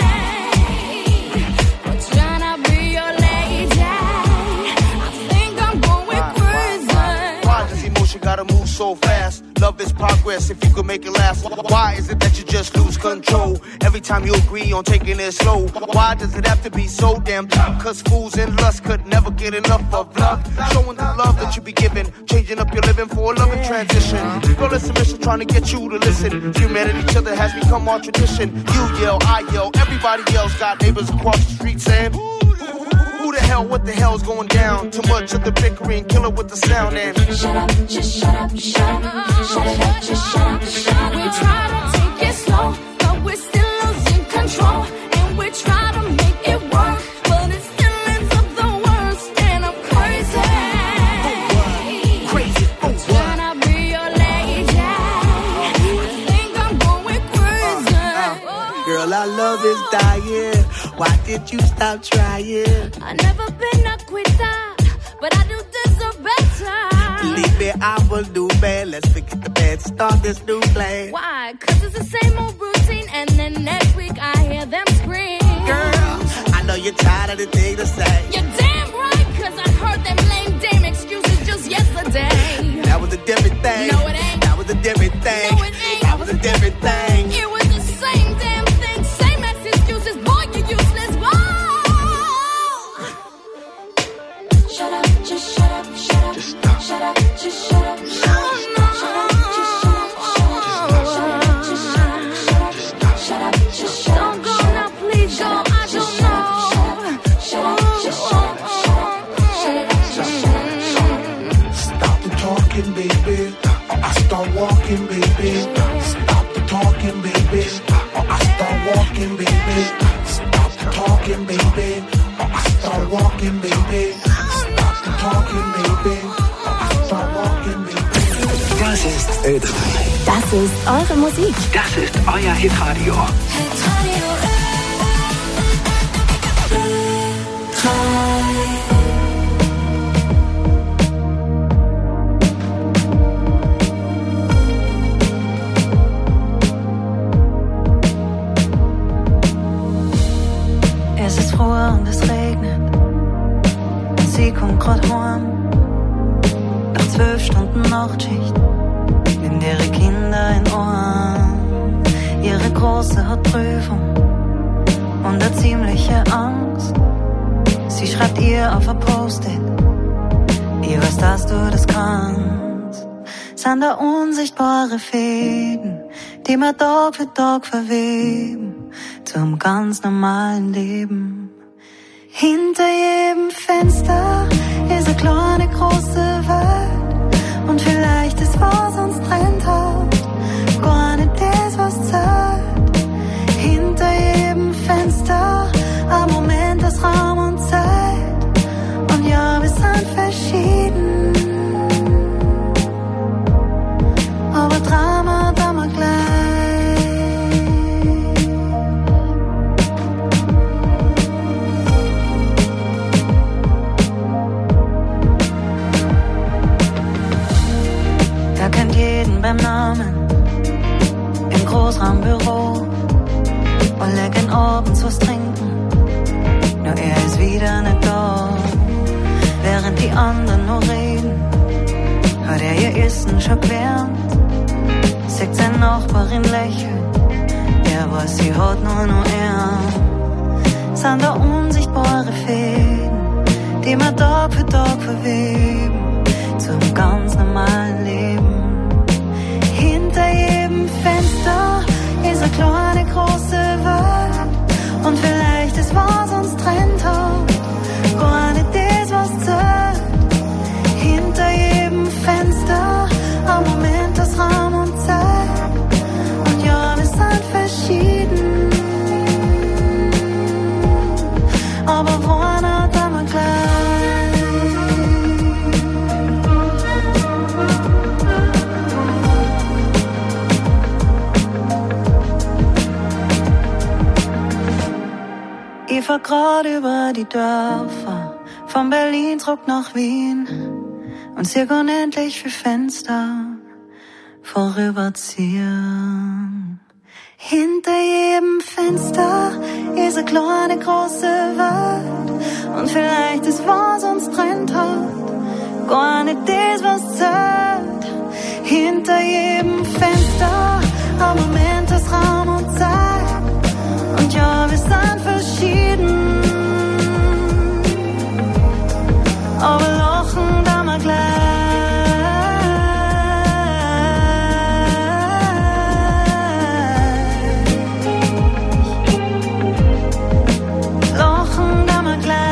We're trying to be your lady. I think I'm going crazy. Why does emotion gotta move so fast? Love is progress if you could make it last. Why is it that you just lose control every time you agree on taking it slow? Why does it have to be so damn tough? Cause fools and lust could never get enough of love. Showing the love that you be giving, changing up your living for a loving transition. Girl, it's a mission trying to get you to listen. Humanity, each other has become our tradition. You yell, I yell, everybody else. Got neighbors across the street saying, who the hell, what the hell's going down? Too much of the bickering, kill it with the sound and shut up, just shut up, shut up, shut it up, just shut up, shut up. We try to take it slow, but we're still losing control, and we try to make it work, but it still ends up the worst, and I'm crazy. Crazy, oh Trying to be your lady. I think I'm going crazy. girl, our love is dying. Why did you stop trying? I've never been a quitter, but I do deserve better. Believe me, I will do bad. Let's forget the bad, start this new play. Why? Cause it's the same old routine, and then next week I hear them scream. Girl, I know you're tired of the thing to say. You're damn right, cause I heard them lame damn excuses just yesterday. That was a different thing. No, it ain't. That was a different thing. No, it ain't. That was a different thing. It was the same damn thing, same ass excuses. Boy, you useless. Whoa. Shut up, just shut up, shut up. Just stop. Shut up, just shut up. No, no. Shut up, just shut up, shut up. Shut up, just shut up, shut up. Shut up, just shut up. Don't go now, please go. I don't know. Shut up, just shut up, shut up. Shut it up, just shut up, shut up. Stop the talking, baby. I start walking, baby. ist eure Musik. Das ist euer Hitradio. Es ist früh und es regnet. Und sie kommt grad heim. Nach zwölf Stunden Nachtschicht nimmt ihre Kinder in Ohren. Ihre Große hat Prüfung und eine ziemliche Angst. Sie schreibt ihr auf ein Post-it: Ich weiß, dass du das kannst. Sind da unsichtbare Fäden, die wir Tag für Tag verweben zum ganz normalen Leben. Hinter jedem Fenster ist eine kleine große Welt. Und vielleicht ist, was uns trennt hat, gar nicht das, was zählt. Hinter jedem Fenster ein Moment aus Raum und Zeit. Und ja, wir sind verschieden, aber Drama da mal gleich. Er kennt jeden beim Namen im Großraumbüro und lecken abends was trinken. Nur er ist wieder nicht da. Während die anderen nur reden, hat er ihr Essen schon gewärmt. Sieht seine Nachbarin lächeln, er weiß, sie hat nur noch er. Sind da unsichtbare Fäden, die wir Tag für Tag verweben zum ganz normalen Leben. Hinter jedem Fenster ist eine kleine große Welt. Und vielleicht ist, was uns trennt hat, gar nicht das, was zählt. Hinter jedem Fenster ein Moment aus Raum und Zeit. Und ja, wir sind verschieden, aber wollen auch immer gleich. Ich fahr grad über die Dörfer, von Berlin zurück nach Wien und sehe unendlich viel Fenster vorüberziehen. Hinter jedem Fenster ist eine kleine große Welt. Und vielleicht ist, was uns trennt hat, gar nicht das, was zählt. Hinter jedem Fenster ein Moment aus Raum und Zeit. Und ja, wir sind verschieden, aber lachen da mal gleich. Lachen da mal gleich.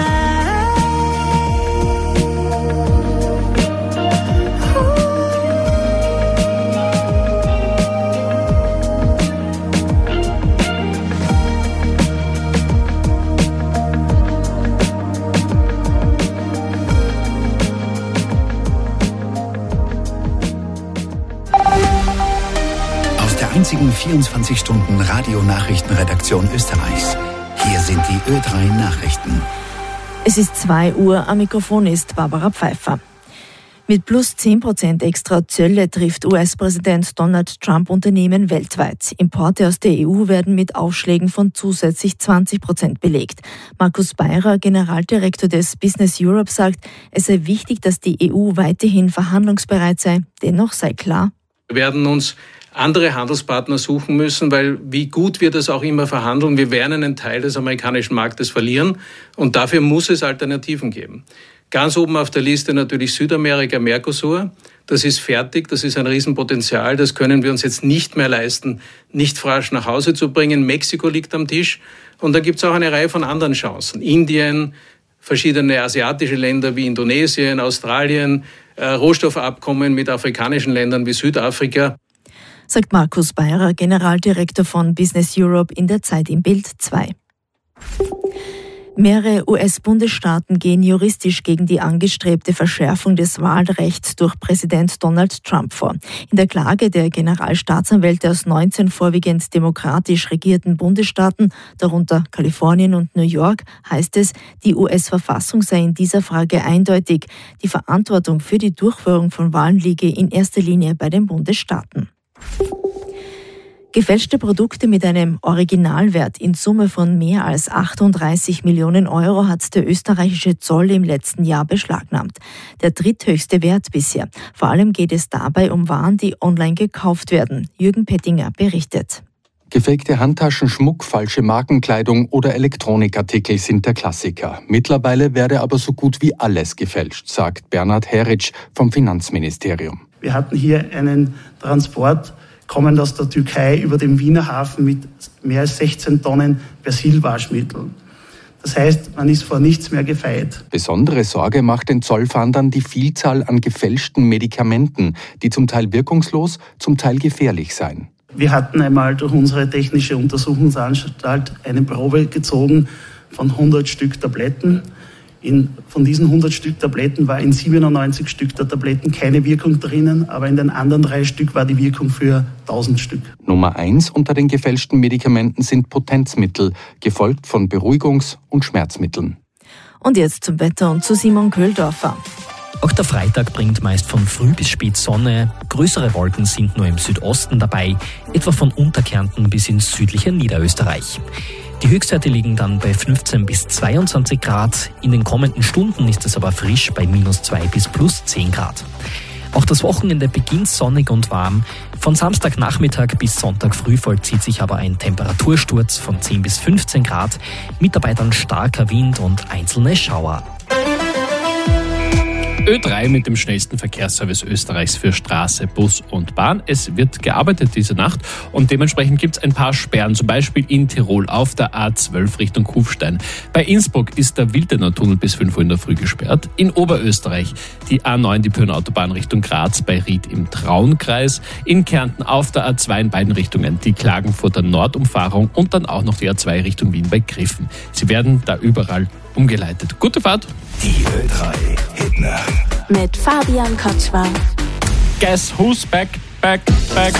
Einzigen vierundzwanzig Stunden Radio-Nachrichtenredaktion Österreichs. Hier sind die Ö drei Nachrichten. Es ist zwei Uhr, am Mikrofon ist Barbara Pfeiffer. Mit plus zehn Prozent extra Zölle trifft U S-Präsident Donald Trump Unternehmen weltweit. Importe aus der E U werden mit Aufschlägen von zusätzlich zwanzig Prozent belegt. Markus Beirer, Generaldirektor des Business Europe, sagt, es sei wichtig, dass die E U weiterhin verhandlungsbereit sei. Dennoch sei klar: Wir werden uns andere Handelspartner suchen müssen, weil wie gut wir das auch immer verhandeln, wir werden einen Teil des amerikanischen Marktes verlieren und dafür muss es Alternativen geben. Ganz oben auf der Liste natürlich Südamerika, Mercosur. Das ist fertig, das ist ein Riesenpotenzial, das können wir uns jetzt nicht mehr leisten, nicht rasch nach Hause zu bringen. Mexiko liegt am Tisch und dann gibt es auch eine Reihe von anderen Chancen. Indien, verschiedene asiatische Länder wie Indonesien, Australien, äh, Rohstoffabkommen mit afrikanischen Ländern wie Südafrika. Sagt Markus Beirer, Generaldirektor von Business Europe in der Zeit im Bild zwei. Mehrere U S-Bundesstaaten gehen juristisch gegen die angestrebte Verschärfung des Wahlrechts durch Präsident Donald Trump vor. In der Klage der Generalstaatsanwälte aus neunzehn vorwiegend demokratisch regierten Bundesstaaten, darunter Kalifornien und New York, heißt es, die U S-Verfassung sei in dieser Frage eindeutig. Die Verantwortung für die Durchführung von Wahlen liege in erster Linie bei den Bundesstaaten. Gefälschte Produkte mit einem Originalwert in Summe von mehr als achtunddreißig Millionen Euro hat der österreichische Zoll im letzten Jahr beschlagnahmt. Der dritthöchste Wert bisher. Vor allem geht es dabei um Waren, die online gekauft werden. Jürgen Pettinger berichtet. Gefakte Handtaschen, Schmuck, falsche Markenkleidung oder Elektronikartikel sind der Klassiker. Mittlerweile werde aber so gut wie alles gefälscht, sagt Bernhard Heric vom Finanzministerium. Wir hatten hier einen Transport kommend aus der Türkei über den Wiener Hafen mit mehr als sechzehn Tonnen Persilwaschmittel. Das heißt, man ist vor nichts mehr gefeit. Besondere Sorge macht den Zollfahndern die Vielzahl an gefälschten Medikamenten, die zum Teil wirkungslos, zum Teil gefährlich seien. Wir hatten einmal durch unsere technische Untersuchungsanstalt eine Probe gezogen von hundert Stück Tabletten. In, von diesen hundert Stück Tabletten war in siebenundneunzig Stück der Tabletten keine Wirkung drinnen, aber in den anderen drei Stück war die Wirkung für tausend Stück. Nummer eins unter den gefälschten Medikamenten sind Potenzmittel, gefolgt von Beruhigungs- und Schmerzmitteln. Und jetzt zum Wetter und zu Simon Köhldorfer. Auch der Freitag bringt meist von früh bis spät Sonne. Größere Wolken sind nur im Südosten dabei, etwa von Unterkärnten bis ins südliche Niederösterreich. Die Höchstwerte liegen dann bei fünfzehn bis zweiundzwanzig Grad. In den kommenden Stunden ist es aber frisch bei minus zwei bis plus zehn Grad. Auch das Wochenende beginnt sonnig und warm. Von Samstagnachmittag bis Sonntag früh vollzieht sich aber ein Temperatursturz von zehn bis fünfzehn Grad. Mit dabei dann starker Wind und einzelne Schauer. Ö drei mit dem schnellsten Verkehrsservice Österreichs für Straße, Bus und Bahn. Es wird gearbeitet diese Nacht und dementsprechend gibt es ein paar Sperren, zum Beispiel in Tirol auf der A zwölf Richtung Kufstein. Bei Innsbruck ist der Wildener Tunnel bis fünf Uhr in der Früh gesperrt. In Oberösterreich die A neun, die Pöhner Autobahn Richtung Graz bei Ried im Traunkreis. In Kärnten auf der A zwei in beiden Richtungen die Klagenfurter Nordumfahrung und dann auch noch die A zwei Richtung Wien bei Griffen. Sie werden da überall umgeleitet. Gute Fahrt! Die Ö drei Hitnacht mit Fabian Kotschwar. Guess who's back, back, back.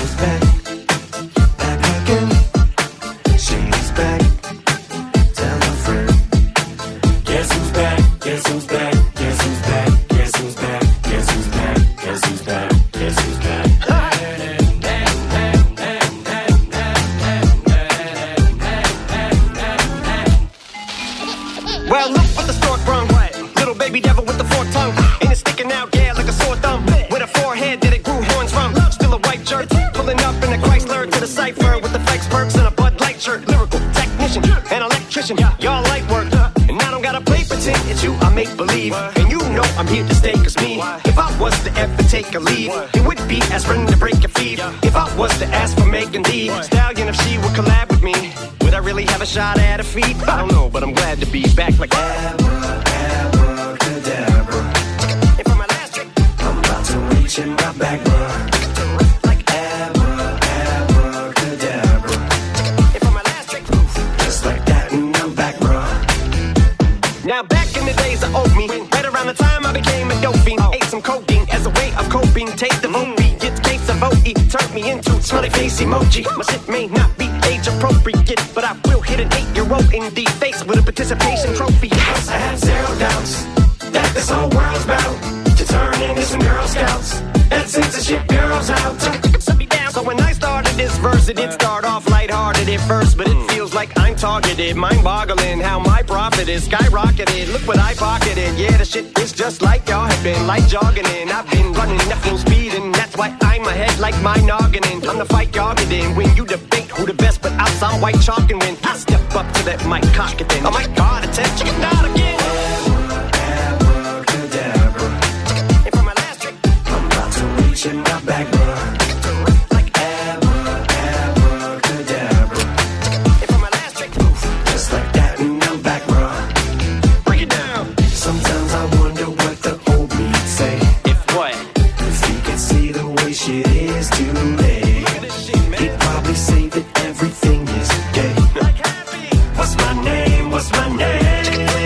Well, look what the stork brung. Little baby devil with the forked tongue. And it's sticking out, yeah, like a sore thumb. With a forehead that it grew horns from. Still a white shirt, pulling up in a Chrysler to the cipher with the flex perks and a Bud Light shirt. Lyrical technician, an electrician, y'all light work. And I don't gotta play pretend, it's you I make believe. And you know I'm here to stay, cause me, if I was to ever take a leave, it would be aspirin to break your feet. If I was to ask for Megan D Stallion, if she would collab with me, would I really have a shot at a feat? I don't know, but I'm glad to be back like Abra, abracadabra. And for my last trick, I'm about to reach in my back, bruh. Like Abra, abracadabra. And for my last trick, just like that, and I'm back, bruh. Now back in the days of old me, right around the time I became a dope fiend, ate some codeine as a way of coping. Taste of O B, get case of O E, turned me into smiley face emoji. My shit may not be age appropriate, but I will hit an eight-year-old in the face with a participation trophy. I have zero doubts that this whole world's bound to turn into some Girl Scouts and censorship girls out. So when I started this verse, it did start off lighthearted at first, but it feels like I'm targeted, mind-boggling how my profit is skyrocketed. Look what I pocketed, yeah, the shit is just like y'all have been, like jogging in. I've been running at full speed, and that's why I'm ahead like my noggin in. I'm the fight y'all get in when you debate who the best, but I'll sound white chalk and win. I step up to that mic, cock it then. Oh my God, attention, chicken out again. Abracadabra. And for my last trick, I'm about to reach in my back, bruh. What's my name? What's my name?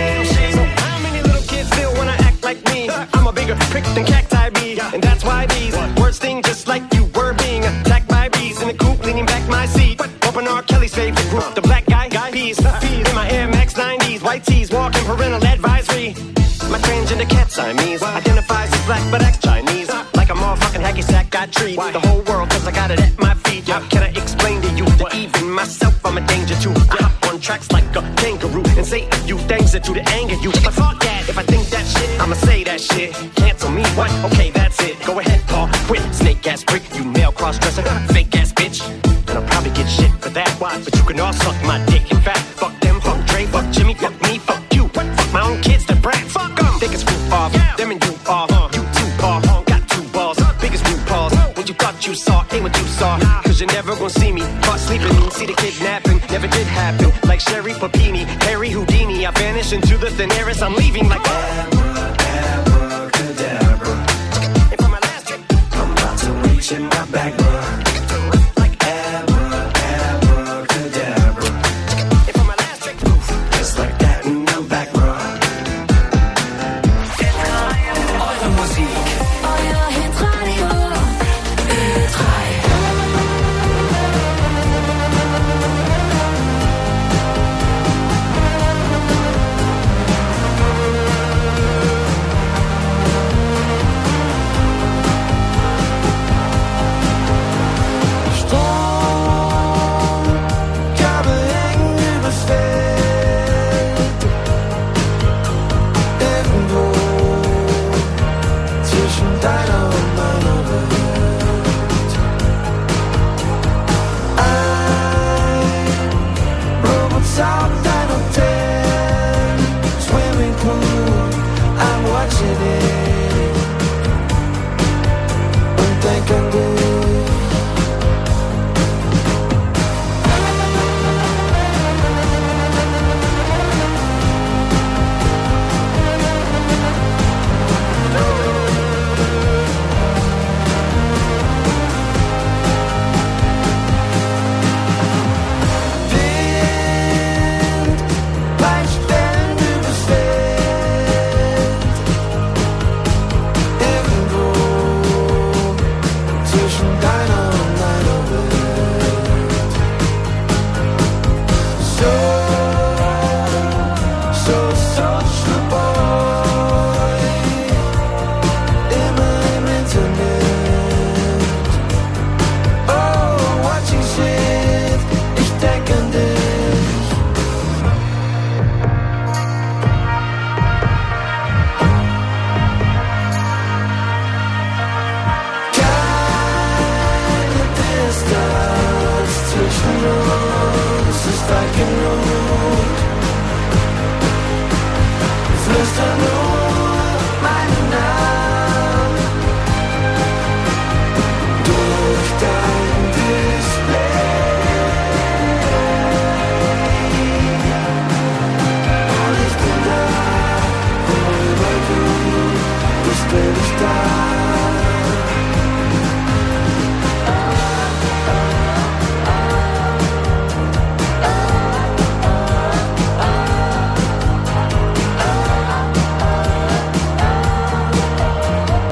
pricked and cacti be. And that's why these words sting just like you were being attacked by bees. In the coop, leaning back my seat. Open R. Kelly's favorite group, the Black Guy Peas. In my Air Max nineties, white tees, walking parental advisory. My transgender cat Siamese identifies as black but acts Chinese. Like a motherfucking hacky sack, I treat the whole world cause I got it at my feet. How can I explain to you that even myself I'm a danger to? I hop on tracks like a kangaroo and say a few things that do to anger you. But fuck that, if I think that shit, I'ma say that shit. Cancel me, what? Okay, that's it. Go ahead, Paul, quit. Snake ass prick, you male cross-dresser, fake ass bitch. And I'll probably get shit for that, why? But you can all suck my dick. In fact, fuck them, fuck Dre, fuck Jimmy, fuck me, fuck you. Fuck my own kids, the brat, fuck them. Think it's roof off, yeah. Them and you off. Uh, you two paw, got two balls, biggest root paws. What you thought you saw ain't what you saw. Cause you're never gonna see me caught sleeping. See the kidnapping, never did happen. Like Sherry Papini, Harry Houdini. I vanish into the thin air as I'm leaving like Abra, abracadabra. And for my last trip, I'm about to reach in my back, bro. Like Abra, abracadabra. And for my last trip, just like that and I'm back, bro. Eure Musik. Euer Hitradio. Ö drei. Can do